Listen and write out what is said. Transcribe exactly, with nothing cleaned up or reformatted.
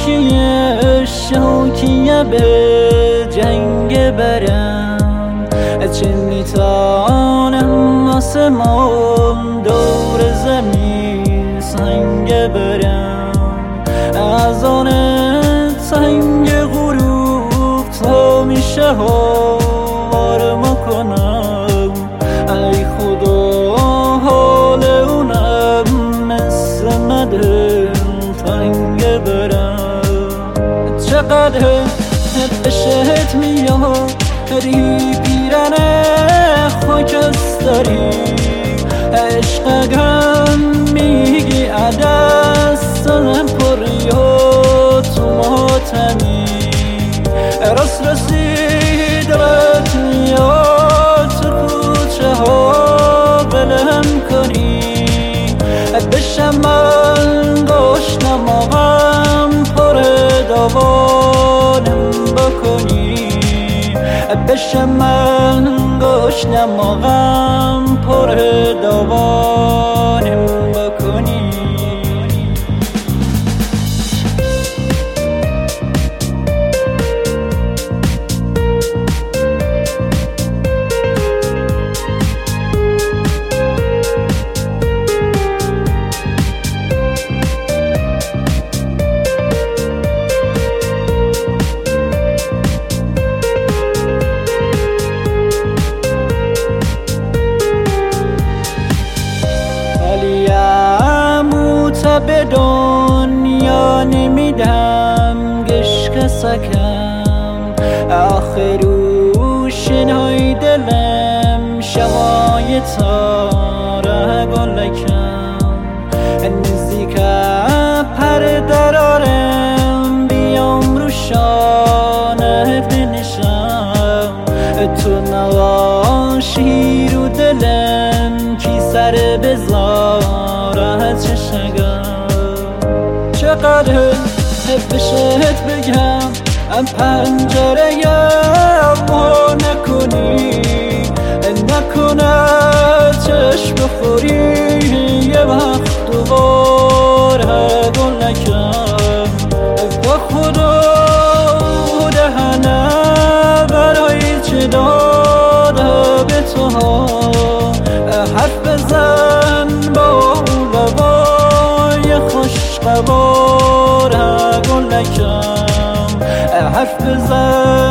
شوکیه شوکیه به جنگ برم چه میتانم آسمان دور زمین سنگ برم از آن سنگ غروب تا میشه هوار میکنم ای خدا حال اونم مثل مدل تنگ برم چقدر بشهت میاد ری پیرنه خاکستری عشقم میگی عدستم پری و تو ماتمی راست رسید رت میاد تو کوچه ها بلم کنی بشم من گشنم آقام پر دوانم بکنی بشم من گشنم آقام پر دوانم بکنی به دنیا نمیدم گشک سکم آخر روشنای دلم شوای تاره گلکم نزدیک پر درارم بیام رو شانت بنشم تو نواشی رو دلم کی سر بزارت چشگم چقدر بشهت بگم ام پنجره وا نکنی نکنه چشم بخوری یه وقت دوباره گل نکن با خدا دهنه برای چه داده به تو ها حرف بزن با لبای خوش قباره گل نکن حرف بزن